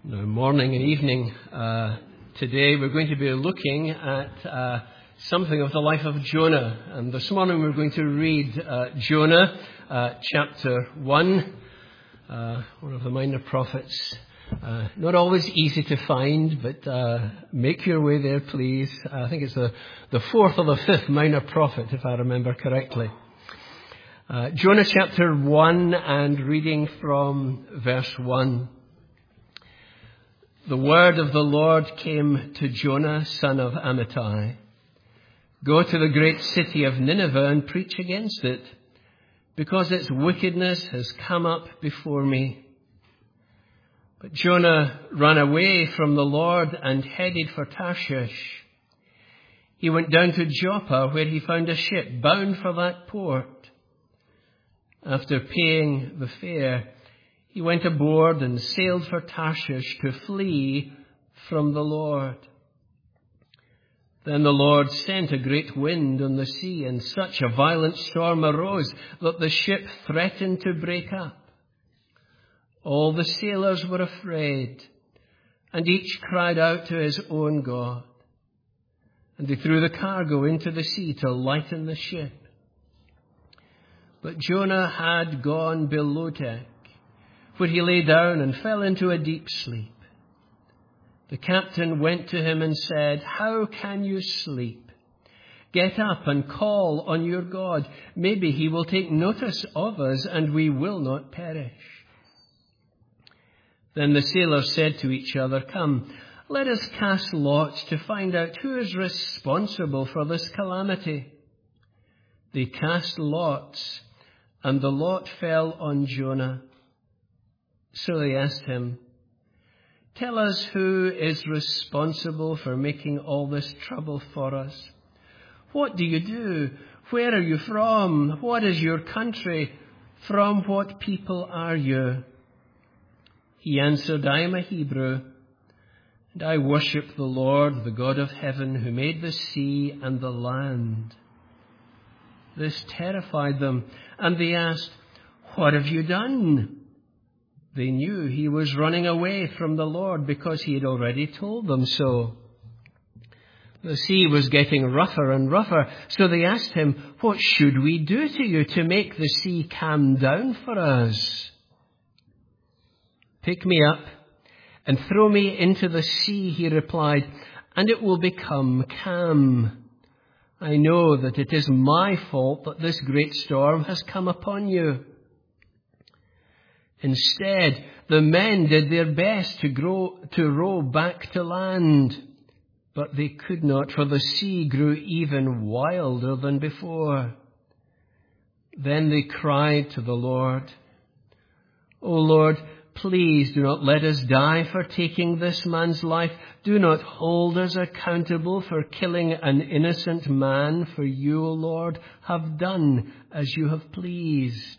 Now, morning and evening. Today we're going to be looking at something of the life of Jonah. And this morning we're going to read Jonah chapter 1, one of the minor prophets. Not always easy to find, but make your way there, please. I think it's the fourth or the fifth minor prophet, if I remember correctly. Jonah chapter 1 and reading from verse 1. The word of the Lord came to Jonah, son of Amittai. Go to the great city of Nineveh and preach against it, because its wickedness has come up before me. But Jonah ran away from the Lord and headed for Tarshish. He went down to Joppa, where he found a ship bound for that port. After paying the fare, he went aboard and sailed for Tarshish to flee from the Lord. Then the Lord sent a great wind on the sea, and such a violent storm arose that the ship threatened to break up. All the sailors were afraid, and each cried out to his own God. And they threw the cargo into the sea to lighten the ship. But Jonah had gone below deck, where he lay down and fell into a deep sleep. The captain went to him and said, "How can you sleep? Get up and call on your God. Maybe he will take notice of us and we will not perish." Then the sailors said to each other, "Come, let us cast lots to find out who is responsible for this calamity." They cast lots, and the lot fell on Jonah. So they asked him, "Tell us who is responsible for making all this trouble for us. What do you do? Where are you from? What is your country? From what people are you?" He answered, "I am a Hebrew, and I worship the Lord, the God of heaven, who made the sea and the land." This terrified them, and they asked, "What have you done?" They knew he was running away from the Lord because he had already told them so. The sea was getting rougher and rougher, so they asked him, "What should we do to you to make the sea calm down for us?" "Pick me up and throw me into the sea," he replied, "and it will become calm. I know that it is my fault that this great storm has come upon you." Instead, the men did their best to row back to land, but they could not, for the sea grew even wilder than before. Then they cried to the Lord, "O Lord, please do not let us die for taking this man's life. Do not hold us accountable for killing an innocent man, for you, O Lord, have done as you have pleased."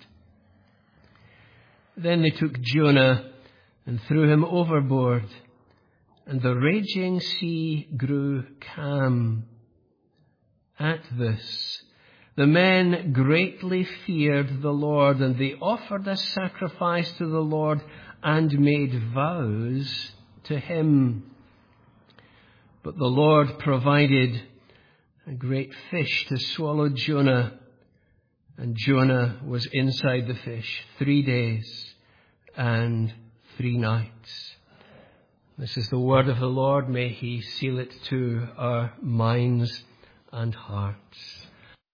Then they took Jonah and threw him overboard, and the raging sea grew calm. At this, the men greatly feared the Lord, and they offered a sacrifice to the Lord and made vows to him. But the Lord provided a great fish to swallow Jonah, and Jonah was inside the fish 3 days and 3 nights. This is the word of the Lord. May he seal it to our minds and hearts.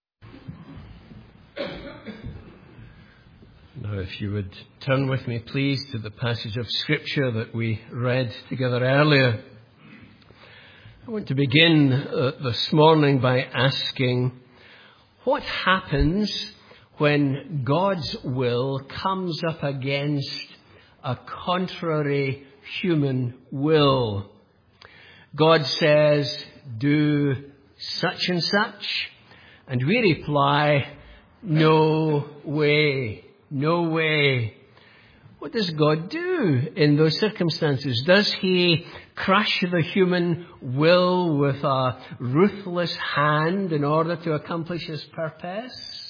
Now, if you would turn with me, please, to the passage of Scripture that we read together earlier. I want to begin this morning by asking, what happens when God's will comes up against a contrary human will? God says, "Do such and such," and we reply, "No way, no way." What does God do in those circumstances? Does he crush the human will with a ruthless hand in order to accomplish his purpose?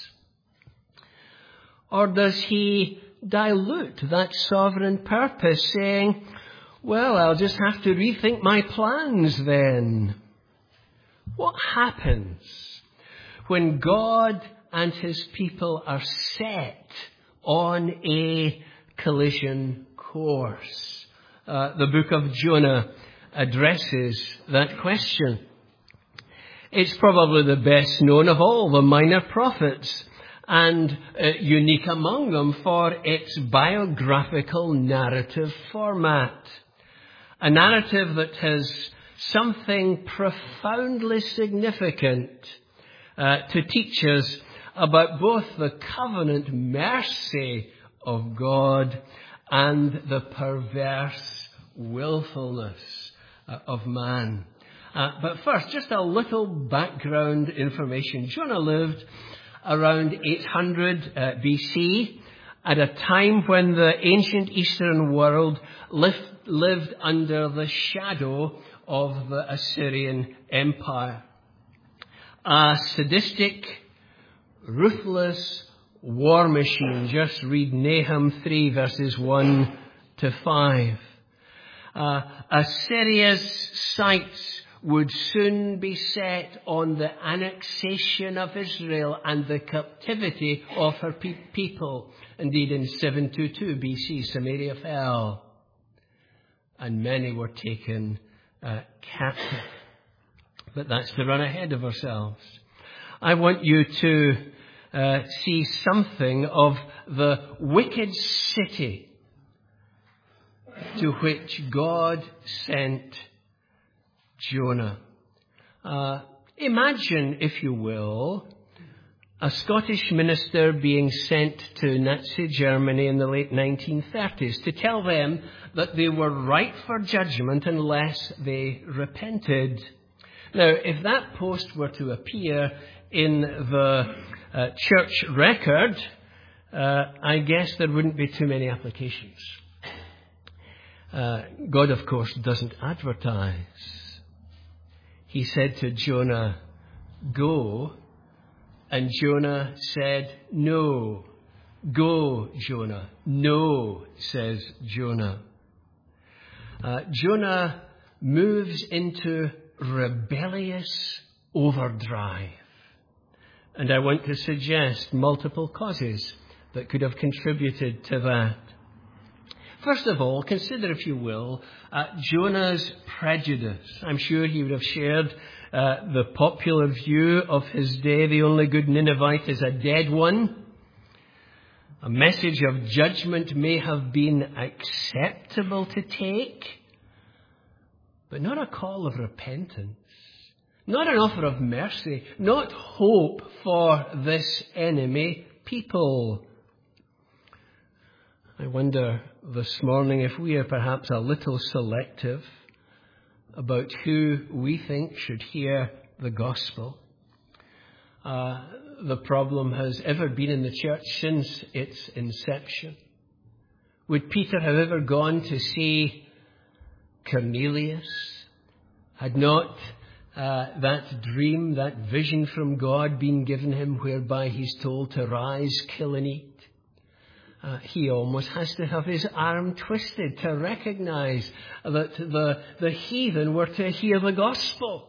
Or does he dilute that sovereign purpose, saying, Well, I'll just have to rethink my plans then. What happens when God and his people are set on a collision course? The book of Jonah addresses that question. It's probably the best known of all the minor prophets, and unique among them for its biographical narrative format. A narrative that has something profoundly significant to teach us about both the covenant mercy of God and the perverse willfulness of man. But first, just a little background information. Jonah lived around 800 BC, at a time when the ancient Eastern world lived under the shadow of the Assyrian Empire. A sadistic, ruthless war machine. Just read Nahum 3 verses 1 to 5. Assyria's sights would soon be set on the annexation of Israel and the captivity of her people. Indeed, in 722 BC, Samaria fell, and many were taken captive. But that's to run ahead of ourselves. I want you to see something of the wicked city to which God sent Jonah. Imagine, if you will, a Scottish minister being sent to Nazi Germany in the late 1930s to tell them that they were ripe for judgment unless they repented. Now, if that post were to appear in the church record, I guess there wouldn't be too many applications. God, of course, doesn't advertise. He said to Jonah, "Go," and Jonah said, "No." "Go, Jonah." "No," says Jonah. Jonah moves into rebellious overdrive. And I want to suggest multiple causes that could have contributed to that. First of all, consider, if you will, Jonah's prejudice. I'm sure he would have shared the popular view of his day: the only good Ninevite is a dead one. A message of judgment may have been acceptable to take, but not a call of repentance, not an offer of mercy, not hope for this enemy people. I wonder this morning if we are perhaps a little selective about who we think should hear the gospel. The problem has ever been in the church since its inception. Would Peter have ever gone to see Cornelius? Had not that dream, that vision from God been given him, whereby he's told to rise, kill and eat? He almost has to have his arm twisted to recognize that the heathen were to hear the gospel.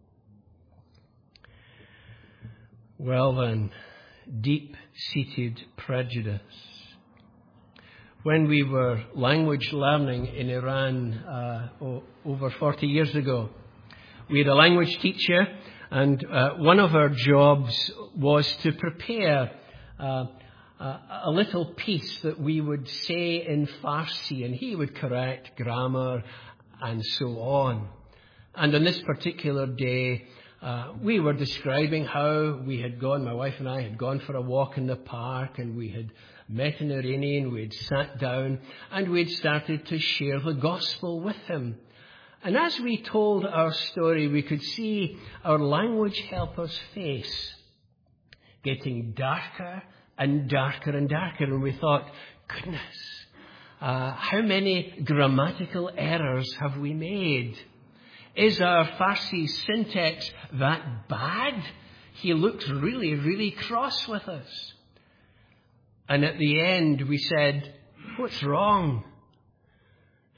Well then, deep-seated prejudice. When we were language learning in Iran over 40 years ago, we had a language teacher, and one of our jobs was to prepare a little piece that we would say in Farsi, and he would correct grammar and so on. And on this particular day, we were describing how we had gone, my wife and I had gone for a walk in the park, and we had met an Iranian, we had sat down, and we had started to share the gospel with him. And as we told our story, we could see our language helper's face getting darker and darker and darker. And we thought, goodness, how many grammatical errors have we made? Is our Farsi syntax that bad? He looks really, really cross with us. And at the end we said, what's wrong?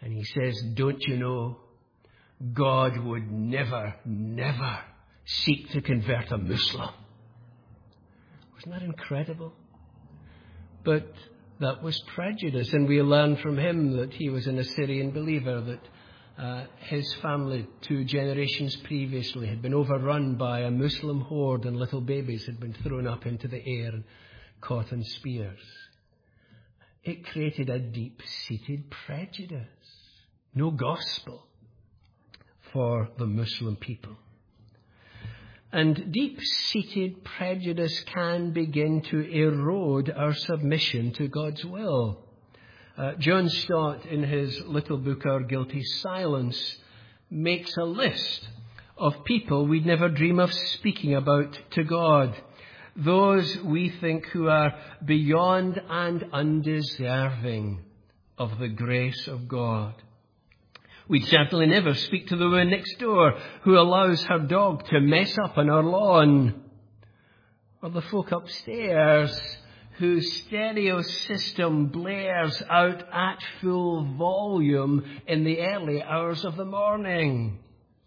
And he says, don't you know, God would never, never seek to convert a Muslim. Wasn't that incredible? But that was prejudice, and we learned from him that he was an Assyrian believer, that his family 2 generations previously had been overrun by a Muslim horde, and little babies had been thrown up into the air and caught in spears. It created a deep-seated prejudice. No gospel for the Muslim people. And deep-seated prejudice can begin to erode our submission to God's will. John Stott, in his little book, Our Guilty Silence, makes a list of people we'd never dream of speaking about to God. Those we think who are beyond and undeserving of the grace of God. We'd certainly never speak to the woman next door who allows her dog to mess up on our lawn. Or the folk upstairs whose stereo system blares out at full volume in the early hours of the morning.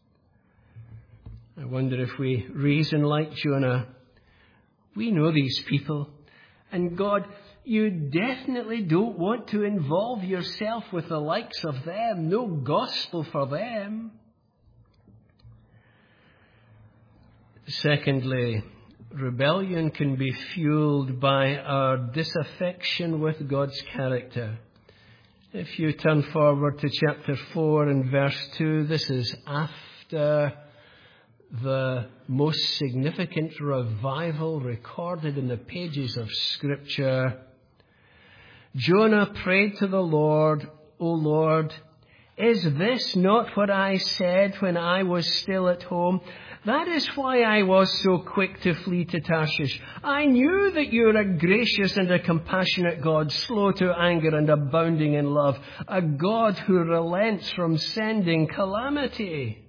I wonder if we reason like Jonah. We know these people. And God, you definitely don't want to involve yourself with the likes of them. No gospel for them. Secondly, rebellion can be fueled by our disaffection with God's character. If you turn forward to chapter 4 and verse 2, this is after the most significant revival recorded in the pages of Scripture. Jonah prayed to the Lord, O Lord, is this not what I said when I was still at home? That is why I was so quick to flee to Tarshish. I knew that you're a gracious and a compassionate God, slow to anger and abounding in love, a God who relents from sending calamity.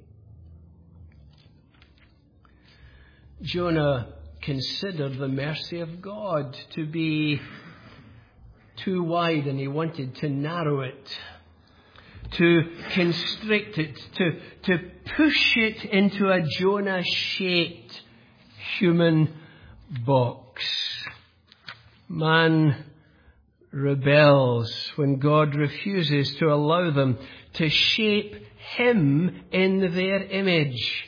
Jonah considered the mercy of God to be too wide, and he wanted to narrow it, to constrict it, to push it into a Jonah-shaped human box. Man rebels when God refuses to allow them to shape him in their image.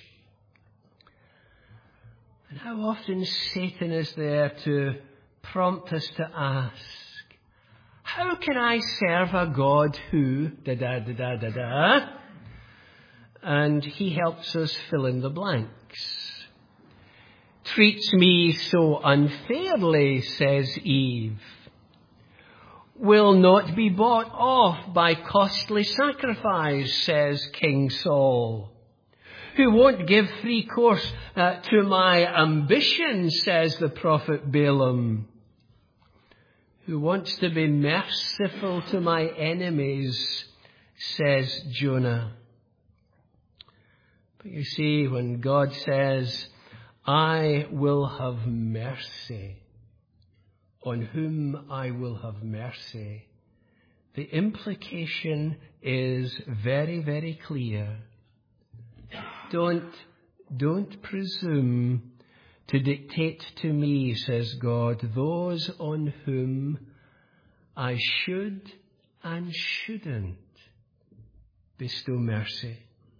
And how often Satan is there to prompt us to ask, how can I serve a God who, da-da-da-da-da-da? And he helps us fill in the blanks. Treats me so unfairly, says Eve. Will not be bought off by costly sacrifice, says King Saul. Who won't give free course to my ambition, says the prophet Balaam. Who wants to be merciful to my enemies, says Jonah. But you see, when God says, I will have mercy on whom I will have mercy, the implication is very, very clear. Don't presume to dictate to me, says God, those on whom I should and shouldn't bestow mercy.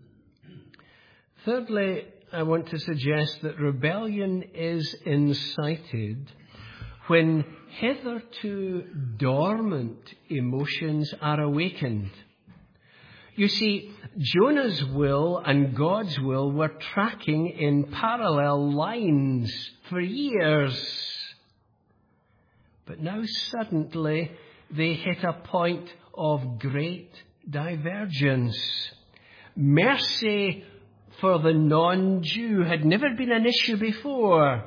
Thirdly, I want to suggest that rebellion is incited when hitherto dormant emotions are awakened. You see, Jonah's will and God's will were tracking in parallel lines for years. But now suddenly they hit a point of great divergence. Mercy for the non-Jew had never been an issue before.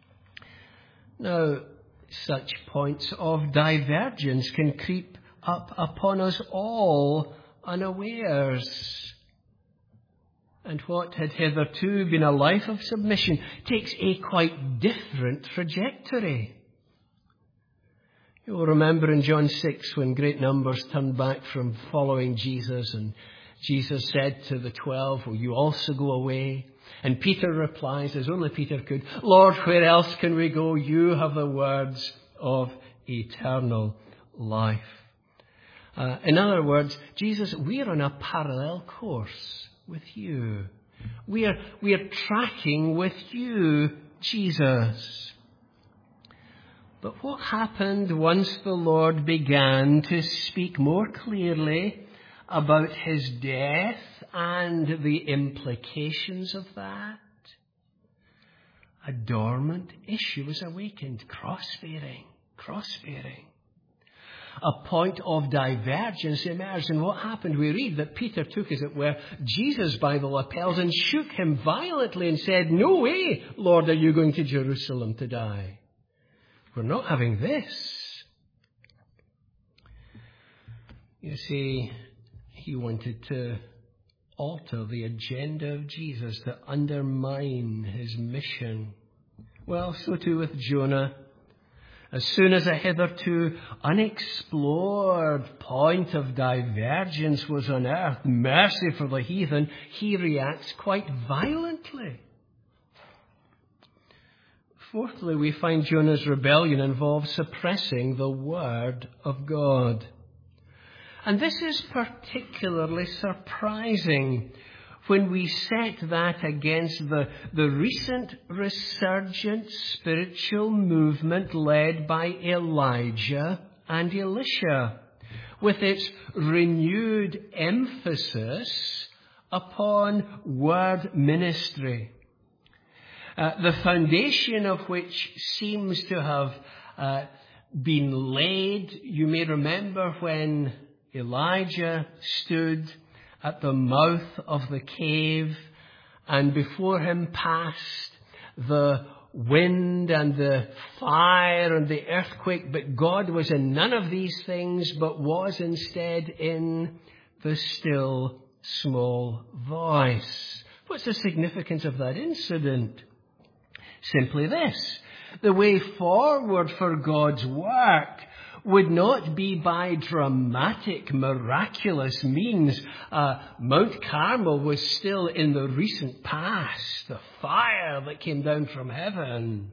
Now, such points of divergence can creep up upon us all unawares. And what had hitherto been a life of submission takes a quite different trajectory. You'll remember in John 6 when great numbers turned back from following Jesus, and Jesus said to the 12, will you also go away? And Peter replies, as only Peter could, Lord, where else can we go? You have the words of eternal life. In other words, Jesus, we're on a parallel course with you. We are tracking with you, Jesus. But what happened once the Lord began to speak more clearly about his death and the implications of that? A dormant issue was awakened, cross-bearing. A point of divergence emerged. And what happened? We read that Peter took, as it were, Jesus by the lapels and shook him violently and said, no way, Lord, are you going to Jerusalem to die? We're not having this. You see, he wanted to alter the agenda of Jesus, to undermine his mission. Well, so too with Jonah. As soon as a hitherto unexplored point of divergence was unearthed, mercy for the heathen, he reacts quite violently. Fourthly, we find Jonah's rebellion involves suppressing the word of God. And this is particularly surprising when we set that against the recent resurgent spiritual movement led by Elijah and Elisha, with its renewed emphasis upon word ministry, the foundation of which seems to have been laid. You may remember when Elijah stood at the mouth of the cave, and before him passed the wind and the fire and the earthquake, but God was in none of these things, but was instead in the still small voice. What's the significance of that incident? Simply this: the way forward for God's work would not be by dramatic, miraculous means. Mount Carmel was still in the recent past, the fire that came down from heaven.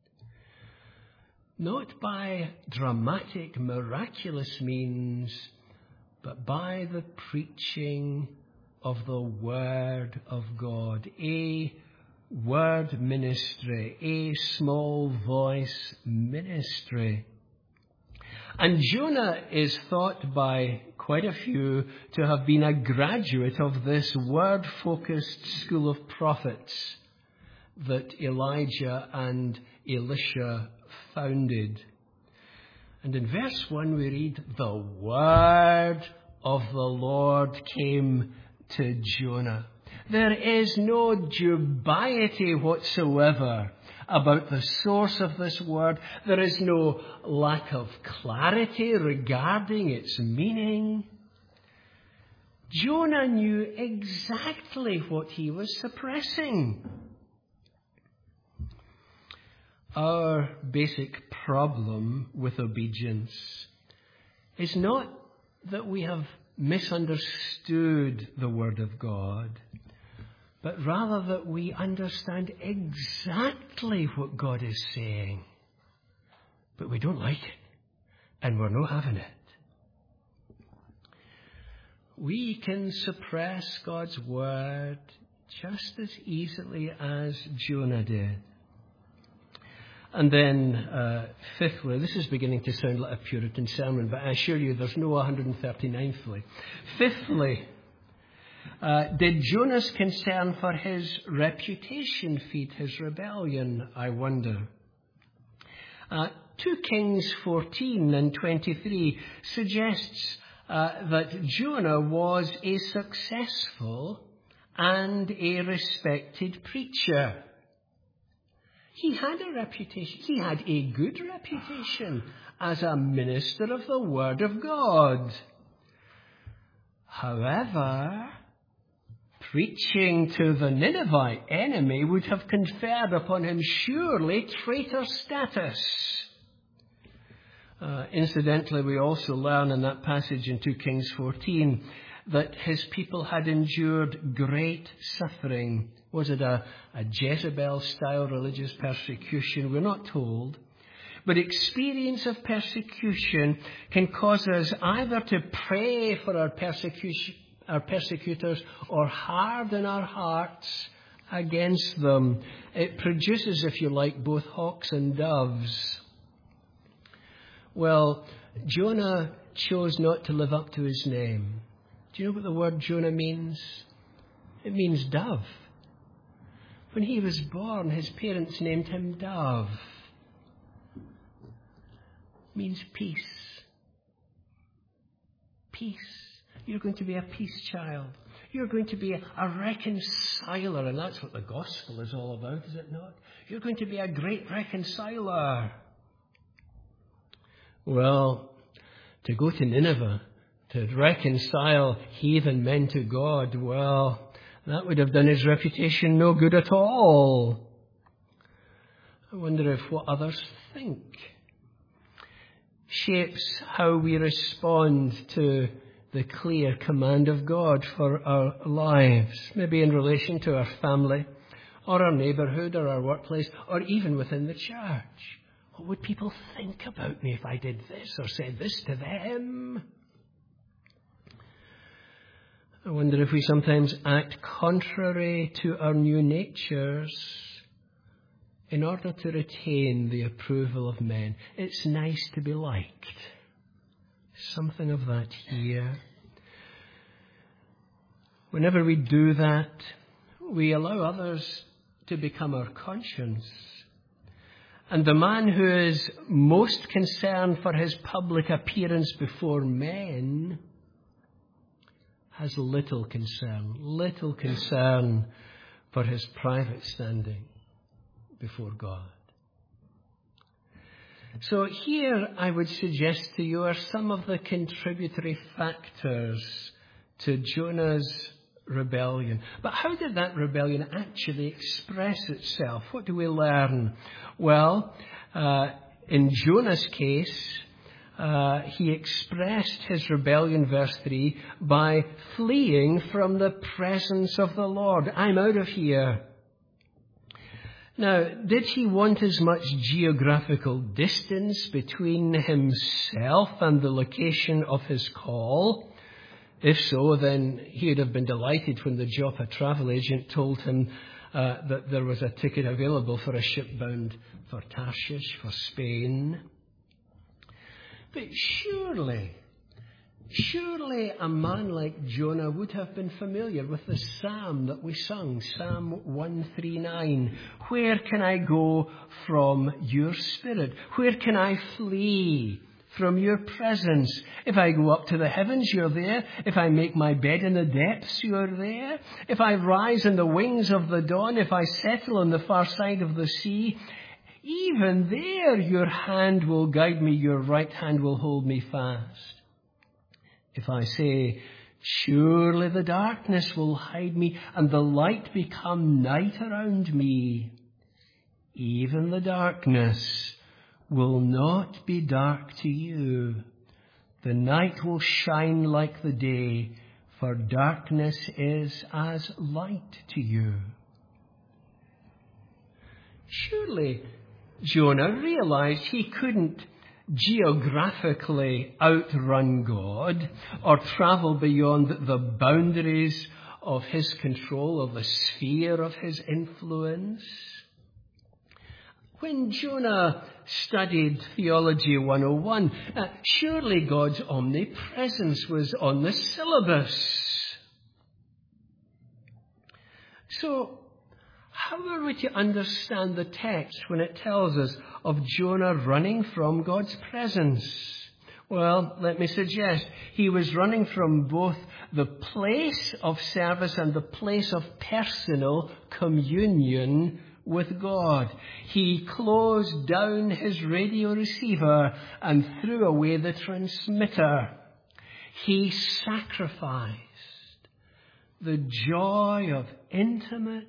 Not by dramatic, miraculous means, but by the preaching of the Word of God. A word ministry, a small voice ministry. And Jonah is thought by quite a few to have been a graduate of this word-focused school of prophets that Elijah and Elisha founded. And in verse 1 we read, the word of the Lord came to Jonah. There is no dubiety whatsoever about the source of this word. There is no lack of clarity regarding its meaning. Jonah knew exactly what he was suppressing. Our basic problem with obedience is not that we have misunderstood the Word of God, but rather that we understand exactly what God is saying, but we don't like it, and we're not having it. We can suppress God's Word just as easily as Jonah did. And then, fifthly, this is beginning to sound like a Puritan sermon, but I assure you there's no 139thly. Fifthly, did Jonah's concern for his reputation feed his rebellion, I wonder? 2 Kings 14 and 23 suggests that Jonah was a successful and a respected preacher. He had a reputation. He had a good reputation as a minister of the Word of God. However, preaching to the Ninevite enemy would have conferred upon him surely traitor status. Incidentally, we also learn in that passage in 2 Kings 14 that his people had endured great suffering. Was it a Jezebel-style religious persecution? We're not told. But experience of persecution can cause us either to pray for our persecutors or harden our hearts against them. It produces, if you like, both hawks and doves. Well, Jonah chose not to live up to his name. Do you know what the word Jonah means? It means dove. When he was born, his parents named him Dove. It means peace. Peace. You're going to be a peace child. You're going to be a reconciler, and that's what the gospel is all about, is it not? You're going to be a great reconciler. Well, to go to Nineveh, to reconcile heathen men to God, well, that would have done his reputation no good at all. I wonder if what others think shapes how we respond to the clear command of God for our lives, maybe in relation to our family, or our neighbourhood, or our workplace, or even within the church. What would people think about me if I did this or said this to them? I wonder if we sometimes act contrary to our new natures in order to retain the approval of men. It's nice to be liked. Something of that here. Whenever we do that, we allow others to become our conscience. And the man who is most concerned for his public appearance before men has little concern for his private standing before God. So here I would suggest to you are some of the contributory factors to Jonah's rebellion. But how did that rebellion actually express itself? What do we learn? Well, in Jonah's case, he expressed his rebellion, verse 3, by fleeing from the presence of the Lord. I'm out of here. Now, did he want as much geographical distance between himself and the location of his call? If so, then he would have been delighted when the Joppa travel agent told him that there was a ticket available for a ship bound for Tarshish, for Spain. But surely a man like Jonah would have been familiar with the psalm that we sung, Psalm 139. Where can I go from your spirit? Where can I flee from your presence? If I go up to the heavens, you're there. If I make my bed in the depths, you're there. If I rise on the wings of the dawn, if I settle on the far side of the sea, even there your hand will guide me, your right hand will hold me fast. If I say, surely the darkness will hide me and the light become night around me, even the darkness will not be dark to you. The night will shine like the day, for darkness is as light to you. Surely Jonah realized he couldn't geographically outrun God or travel beyond the boundaries of his control, of the sphere of his influence. When Jonah studied Theology 101, surely God's omnipresence was on the syllabus. So, how are we to understand the text when it tells us of Jonah running from God's presence? Well, let me suggest he was running from both the place of service and the place of personal communion with God. He closed down his radio receiver and threw away the transmitter. He sacrificed the joy of intimate,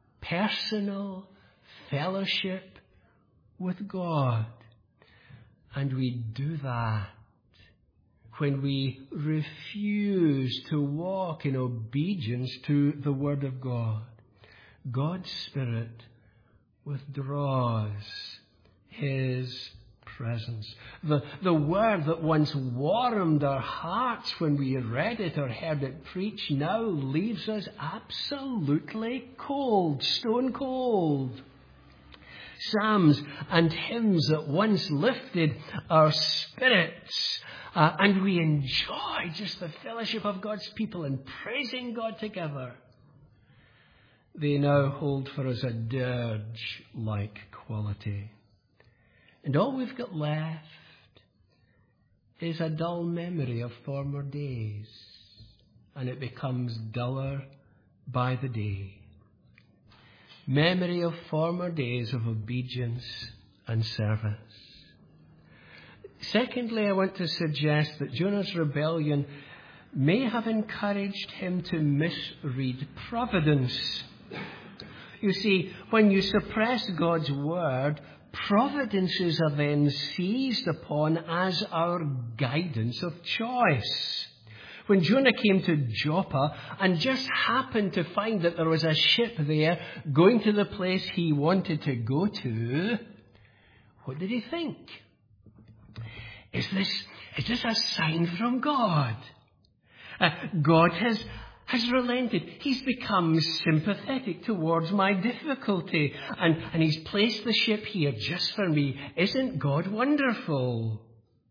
personal fellowship with God. And we do that when we refuse to walk in obedience to the Word of God. God's Spirit withdraws His presence. The Word that once warmed our hearts when we read it or heard it preached now leaves us absolutely cold, stone cold. Psalms and hymns that once lifted our spirits, and we enjoy just the fellowship of God's people and praising God together, they now hold for us a dirge-like quality. And all we've got left is a dull memory of former days, and it becomes duller by the day. Memory of former days of obedience and service. Secondly, I want to suggest that Jonah's rebellion may have encouraged him to misread providence. You see, when you suppress God's word, providences are then seized upon as our guidance of choice. When Jonah came to Joppa and just happened to find that there was a ship there going to the place he wanted to go to, what did he think? Is this a sign from God? God has relented. He's become sympathetic towards my difficulty. And he's placed the ship here just for me. Isn't God wonderful?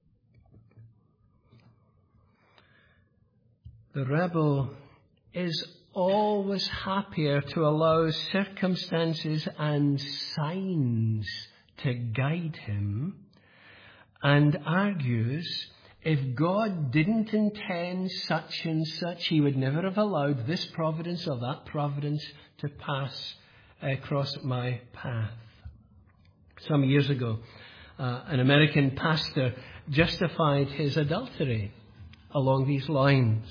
The rebel is always happier to allow circumstances and signs to guide him, and argues if God didn't intend such and such, he would never have allowed this providence or that providence to pass across my path. Some years ago, an American pastor justified his adultery along these lines.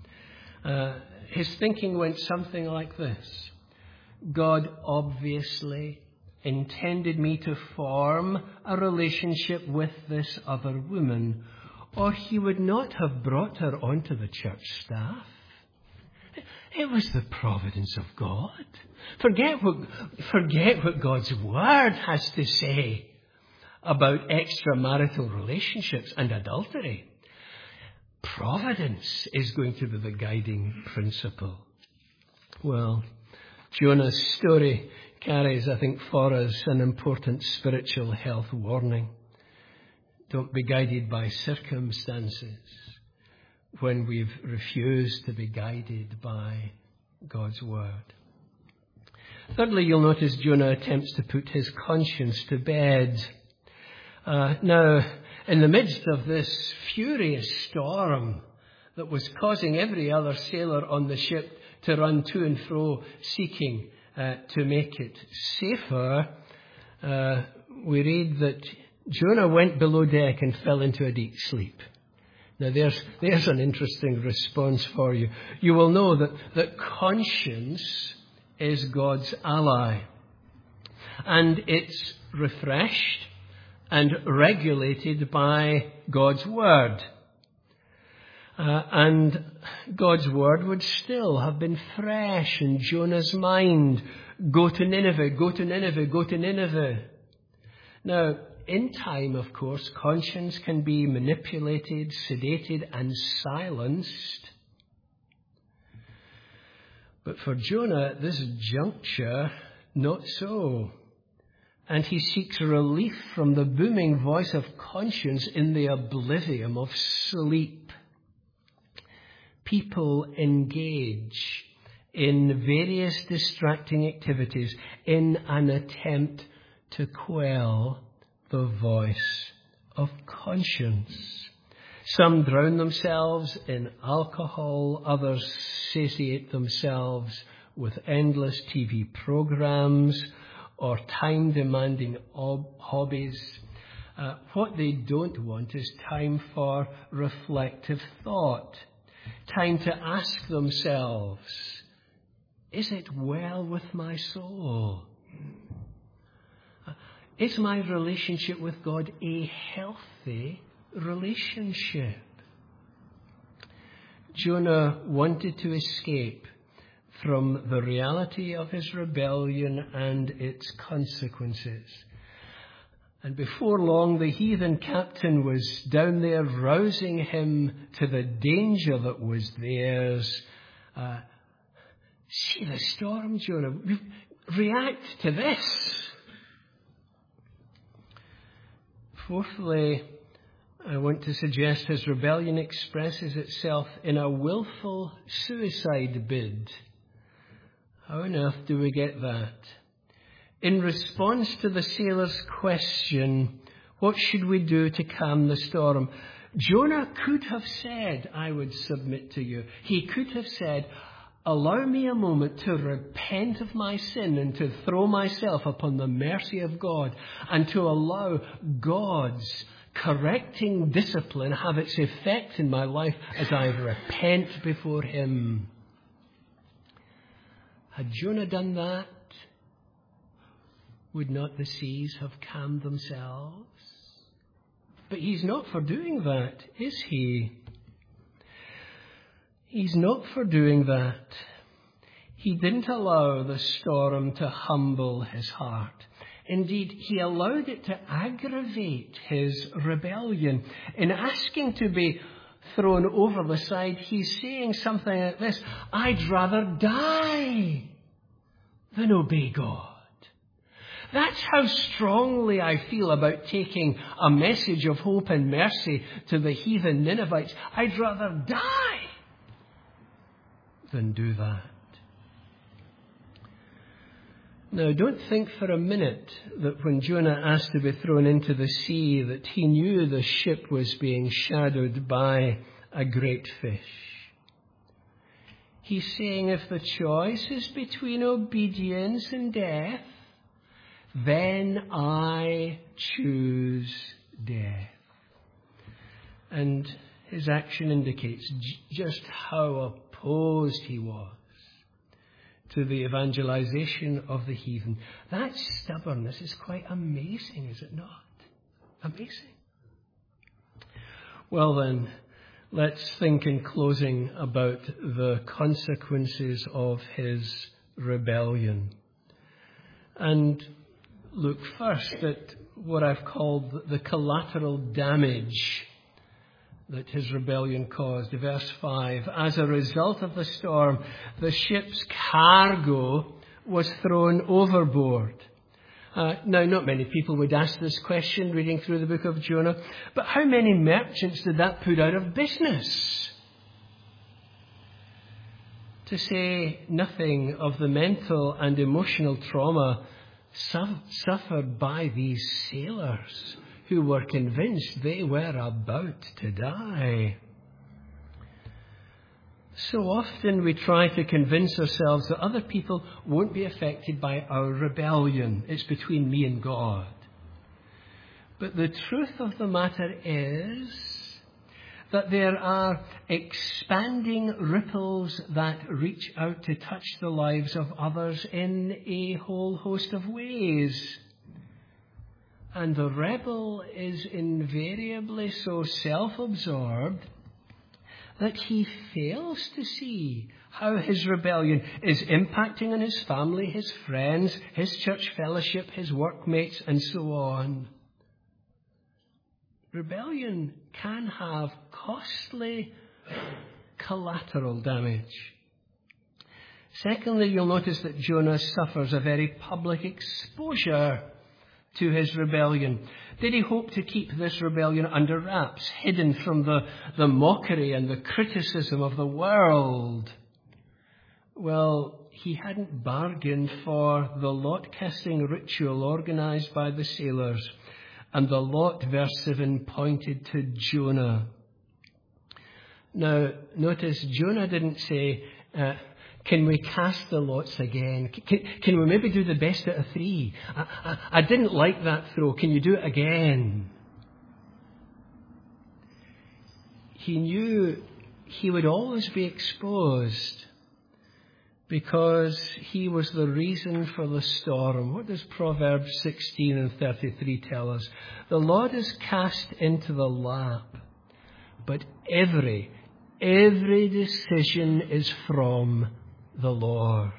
His thinking went something like this: God obviously intended me to form a relationship with this other woman, or he would not have brought her onto the church staff. It was the providence of God. Forget what God's word has to say about extramarital relationships and adultery. Providence is going to be the guiding principle. Well, Jonah's story carries, I think, for us an important spiritual health warning. Don't be guided by circumstances when we've refused to be guided by God's word. Thirdly, you'll notice Jonah attempts to put his conscience to bed. Now, in the midst of this furious storm that was causing every other sailor on the ship to run to and fro, seeking to make it safer, we read that Jonah went below deck and fell into a deep sleep. Now there's an interesting response for you. You will know that conscience is God's ally, and it's refreshed and regulated by God's word. And God's word would still have been fresh in Jonah's mind. Go to Nineveh, go to Nineveh, go to Nineveh. Now, in time, of course, conscience can be manipulated, sedated, and silenced. But for Jonah, at this juncture, not so. And he seeks relief from the booming voice of conscience in the oblivion of sleep. People engage in various distracting activities in an attempt to quell the voice of conscience. Some drown themselves in alcohol, others satiate themselves with endless TV programs or time-demanding hobbies. What they don't want is time for reflective thought, time to ask themselves, is it well with my soul? Is my relationship with God a healthy relationship? Jonah wanted to escape from the reality of his rebellion and its consequences. And before long, the heathen captain was down there rousing him to the danger that was theirs. See the storm, Jonah. React to this. Fourthly, I want to suggest his rebellion expresses itself in a willful suicide bid. How on earth do we get that? In response to the sailor's question, what should we do to calm the storm? Jonah could have said, I would submit to you, he could have said, allow me a moment to repent of my sin and to throw myself upon the mercy of God and to allow God's correcting discipline have its effect in my life as I repent before him. Had Jonah done that, would not the seas have calmed themselves? But he's not for doing that, is he? He's not for doing that. He didn't allow the storm to humble his heart. Indeed, he allowed it to aggravate his rebellion. In asking to be thrown over the side, he's saying something like this: I'd rather die than obey God. That's how strongly I feel about taking a message of hope and mercy to the heathen Ninevites. I'd rather die than do that. Now, don't think for a minute that when Jonah asked to be thrown into the sea, that he knew the ship was being shadowed by a great fish. He's saying if the choice is between obedience and death, then I choose death. And his action indicates just how opposed he was to the evangelization of the heathen. That stubbornness is quite amazing, is it not? Amazing. Well then, let's think in closing about the consequences of his rebellion. And look first at what I've called the collateral damage that his rebellion caused. Verse 5, as a result of the storm, the ship's cargo was thrown overboard. Now, not many people would ask this question reading through the book of Jonah, but how many merchants did that put out of business? To say nothing of the mental and emotional trauma suffered by these sailors who were convinced they were about to die. So often we try to convince ourselves that other people won't be affected by our rebellion. It's between me and God. But the truth of the matter is that there are expanding ripples that reach out to touch the lives of others in a whole host of ways. And the rebel is invariably so self-absorbed that he fails to see how his rebellion is impacting on his family, his friends, his church fellowship, his workmates, and so on. Rebellion can have costly collateral damage. Secondly, you'll notice that Jonah suffers a very public exposure to his rebellion. Did he hope to keep this rebellion under wraps, hidden from the mockery and the criticism of the world? Well, he hadn't bargained for the lot-casting ritual organized by the sailors. And the lot, verse 7, pointed to Jonah. Now, notice Jonah didn't say, can we cast the lots again? Can we maybe do the best out of 3? I didn't like that throw. Can you do it again? He knew he would always be exposed. because he was the reason for the storm. What does Proverbs 16 and 33 tell us? The Lord is cast into the lap, but every decision is from the Lord.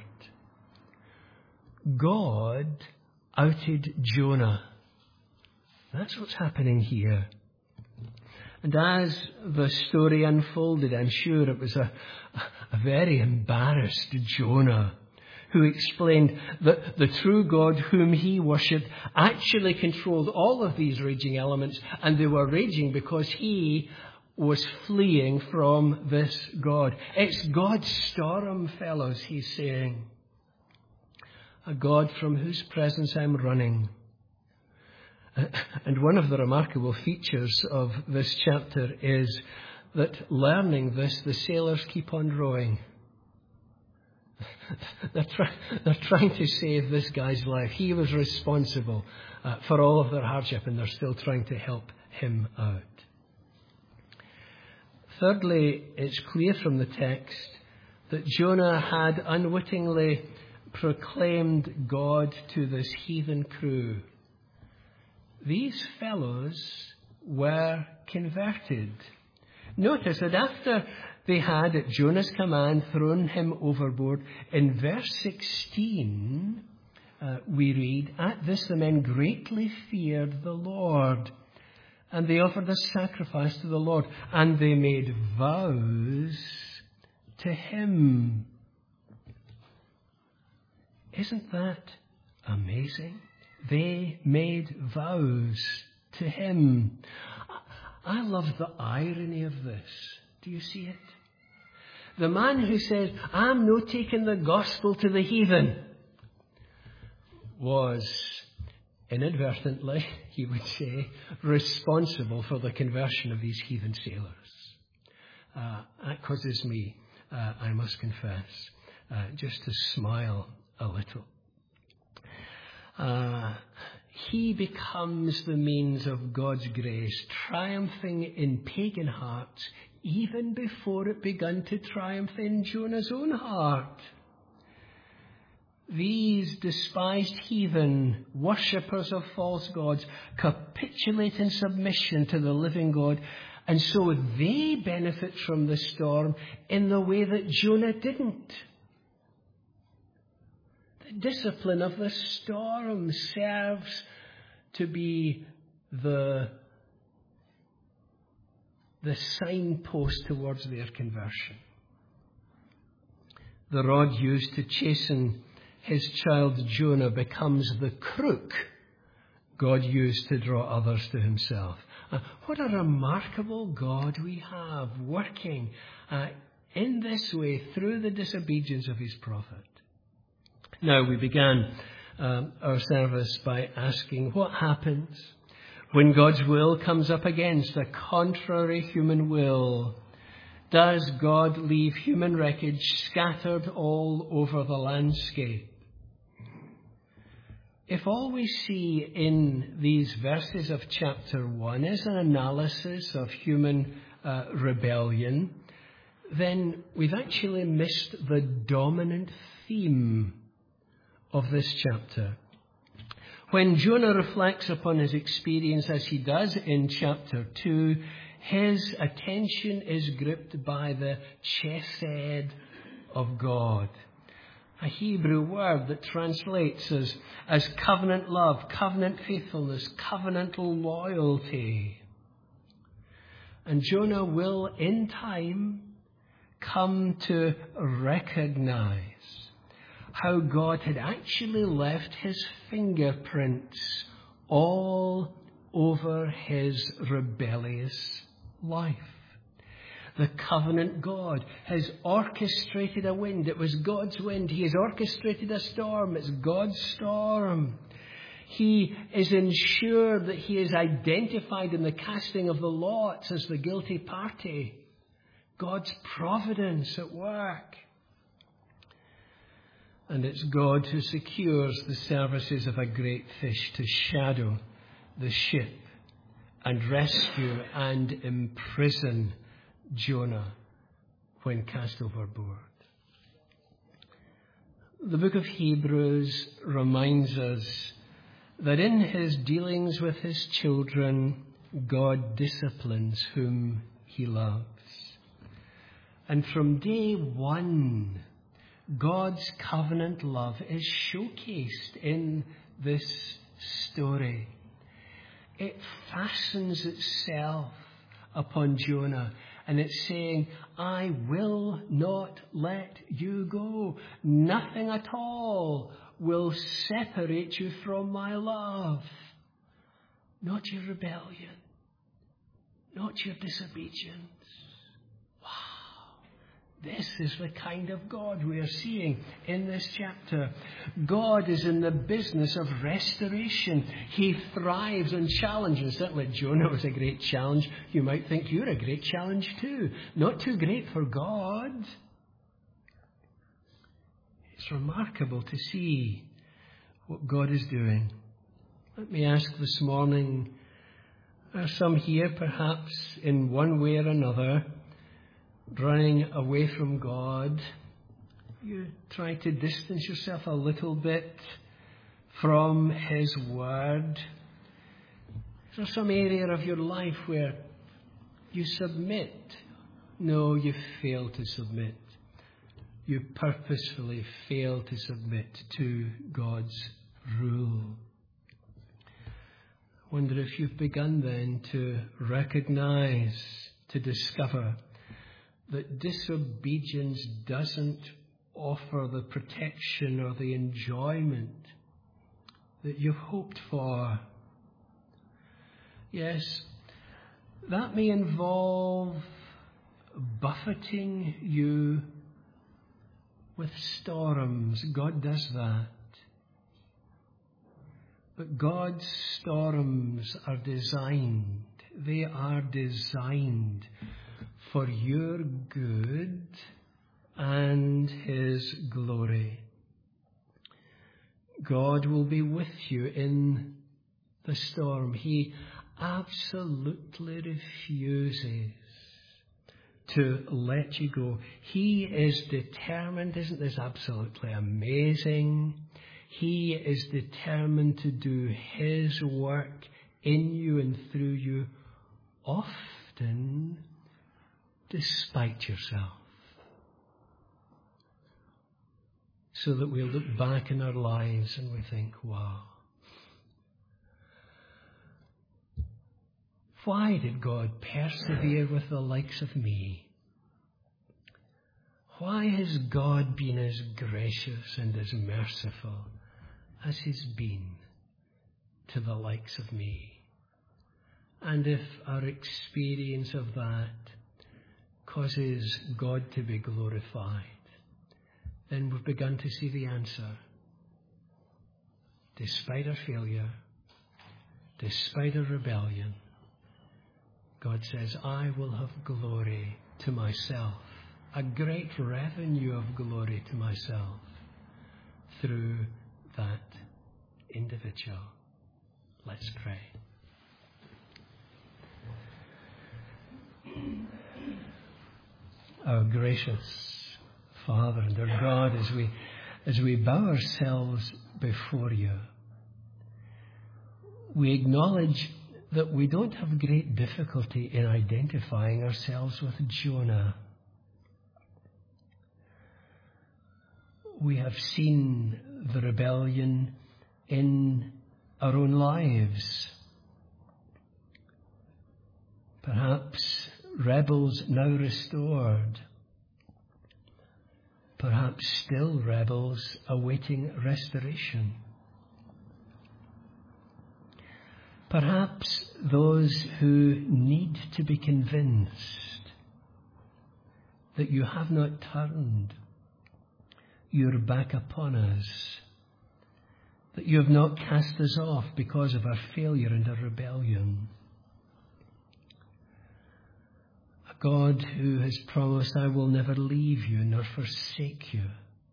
God outed Jonah. That's what's happening here. And as the story unfolded, I'm sure it was a very embarrassed Jonah who explained that the true God whom he worshipped actually controlled all of these raging elements, and they were raging because he was fleeing from this God. It's God's storm, fellows, he's saying. A God from whose presence I'm running. And one of the remarkable features of this chapter is that learning this, the sailors keep on rowing. They're trying to save this guy's life. He was responsible for all of their hardship, and they're still trying to help him out. Thirdly, it's clear from the text that Jonah had unwittingly proclaimed God to this heathen crew. These fellows were converted. Notice that after they had, at Jonah's command, thrown him overboard, in verse 16, we read, "At this the men greatly feared the Lord, and they offered a sacrifice to the Lord, and they made vows to him." Isn't that amazing? They made vows to him. I love the irony of this. Do you see it? The man who says, "I'm no taking the gospel to the heathen," was inadvertently, he would say, responsible for the conversion of these heathen sailors. That causes me, I must confess, just to smile a little. He becomes the means of God's grace, triumphing in pagan hearts, even before it began to triumph in Jonah's own heart. These despised heathen, worshippers of false gods, capitulate in submission to the living God, and so they benefit from the storm in the way that Jonah didn't. The discipline of the storm serves to be the signpost towards their conversion. The rod used to chasten his child Jonah becomes the crook God used to draw others to himself. What a remarkable God we have, working in this way through the disobedience of his prophet. Now, we began our service by asking what happens when God's will comes up against a contrary human will. Does God leave human wreckage scattered all over the landscape? If all we see in these verses of chapter 1 is an analysis of human rebellion, then we've actually missed the dominant theme of this chapter. When Jonah reflects upon his experience as he does in chapter 2, his attention is gripped by the chesed of God, a Hebrew word that translates as covenant love, covenant faithfulness, covenantal loyalty. And Jonah will, in time, come to recognize how God had actually left his fingerprints all over his rebellious life. The covenant God has orchestrated a wind. It was God's wind. He has orchestrated a storm. It's God's storm. He is ensured that he is identified in the casting of the lots as the guilty party. God's providence at work. And it's God who secures the services of a great fish to shadow the ship and rescue and imprison Jonah when cast overboard. The book of Hebrews reminds us that in his dealings with his children, God disciplines whom he loves. And from day one, God's covenant love is showcased in this story. It fastens itself upon Jonah, and it's saying, I will not let you go. Nothing at all will separate you from my love. Not your rebellion, not your disobedience. This is the kind of God we are seeing in this chapter. God is in the business of restoration. He thrives on challenges. Certainly Jonah was a great challenge. You might think you're a great challenge too. Not too great for God. It's remarkable to see what God is doing. Let me ask this morning, are some here perhaps in one way or another running away from God? You try to distance yourself a little bit from his word. Is there some area of your life where you submit? No, you fail to submit. You purposefully fail to submit to God's rule. I wonder if you've begun then to recognize, to discover that disobedience doesn't offer the protection or the enjoyment that you've hoped for. Yes, that may involve buffeting you with storms. God does that. But God's storms are designed. They are designed for your good and his glory. God will be with you in the storm. He absolutely refuses to let you go. He is determined. Isn't this absolutely amazing? He is determined to do his work in you and through you, often despite yourself, so that we'll look back in our lives and we think, wow, why did God persevere with the likes of me? Why has God been as gracious and as merciful as he's been to the likes of me? And if our experience of that causes God to be glorified, then we've begun to see the answer. Despite our failure, despite our rebellion, God says, I will have glory to myself, a great revenue of glory to myself through that individual. Let's pray. Our gracious Father and our God, as we bow ourselves before you, we acknowledge that we don't have great difficulty in identifying ourselves with Jonah. We have seen the rebellion in our own lives. Perhaps rebels now restored. Perhaps still rebels awaiting restoration. Perhaps those who need to be convinced that you have not turned your back upon us, that you have not cast us off because of our failure and our rebellion. A God who has promised, I will never leave you nor forsake you.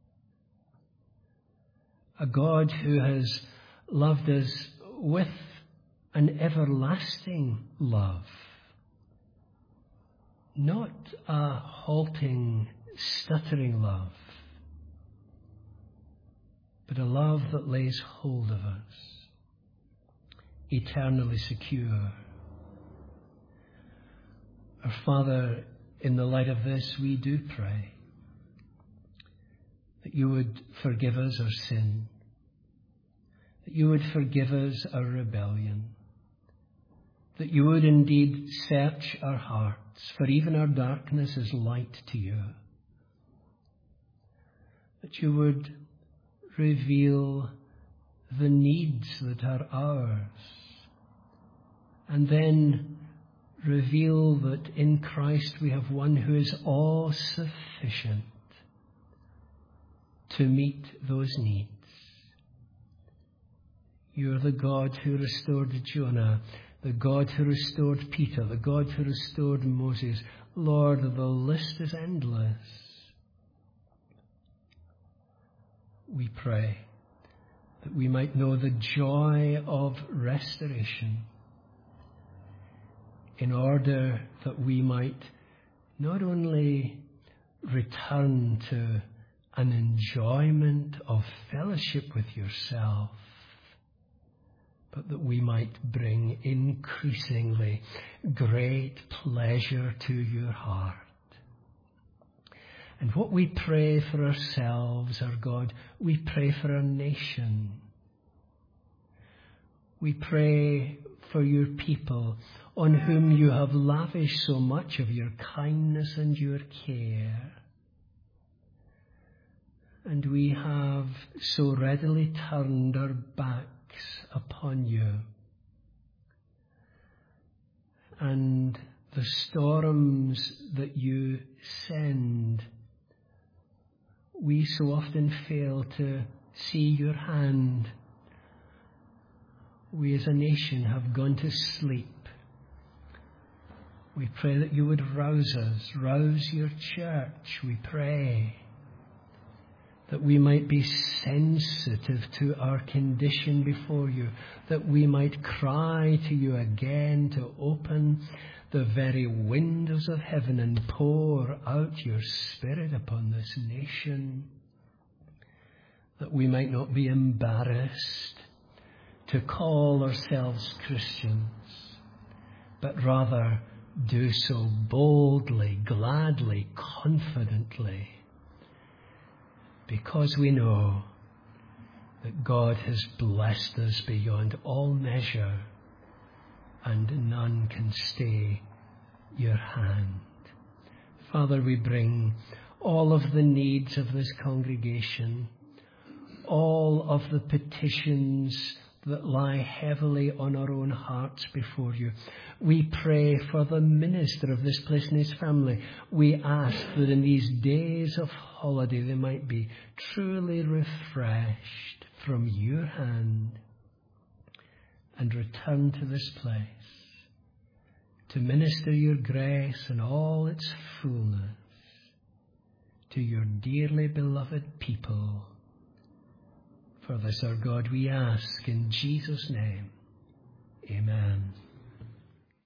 A God who has loved us with an everlasting love, not a halting, stuttering love. but a love that lays hold of us, eternally secure. Our Father, in the light of this, we do pray that you would forgive us our sin, that you would forgive us our rebellion, that you would indeed search our hearts, for even our darkness is light to you, that you would reveal the needs that are ours, and then reveal that in Christ we have one who is all sufficient to meet those needs. You are the God who restored Jonah, the God who restored Peter, the God who restored Moses. Lord, the list is endless. We pray that we might know the joy of restoration, in order that we might not only return to an enjoyment of fellowship with yourself, but that we might bring increasingly great pleasure to your heart. And what we pray for ourselves, our God, we pray for our nation. We pray for your people on whom you have lavished so much of your kindness and your care. And we have so readily turned our backs upon you. And the storms that you send, we so often fail to see your hand. We as a nation have gone to sleep. We pray that you would rouse us, rouse your church, we pray, that we might be sensitive to our condition before you, that we might cry to you again to open the very windows of heaven and pour out your Spirit upon this nation, that we might not be embarrassed to call ourselves Christians, but rather do so boldly, gladly, confidently, because we know that God has blessed us beyond all measure, and none can stay your hand. Father, we bring all of the needs of this congregation, all of the petitions that lie heavily on our own hearts before you. We pray for the minister of this place and his family. We ask that in these days of holiday they might be truly refreshed from your hand and return to this place to minister your grace in all its fullness to your dearly beloved people. For this, our God, we ask in Jesus' name. Amen.